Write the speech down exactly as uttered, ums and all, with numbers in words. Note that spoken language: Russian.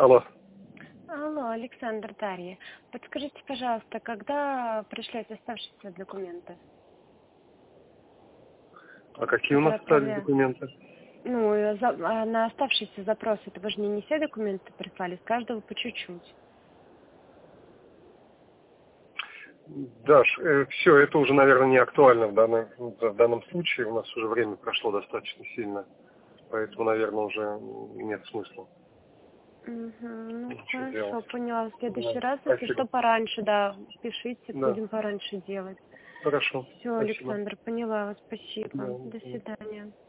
Алло. Алло, Александр, Дарья. Подскажите, пожалуйста, когда пришлете оставшиеся документы? А какие у нас остались документы? Ну, и за- а на оставшиеся запросы, это вы же мне не все документы прислали, с каждого по чуть-чуть. Даш, э, все, это уже, наверное, не актуально в данном, в данном случае. У нас уже время прошло достаточно сильно. Поэтому, наверное, уже нет смысла. Угу, ну Ничего хорошо, делать. поняла. В следующий Да, раз, если спасибо. что, пораньше, да, пишите, Да, будем пораньше делать. хорошо. Все, Спасибо. Александр, поняла вас, спасибо. Да, До да. свидания.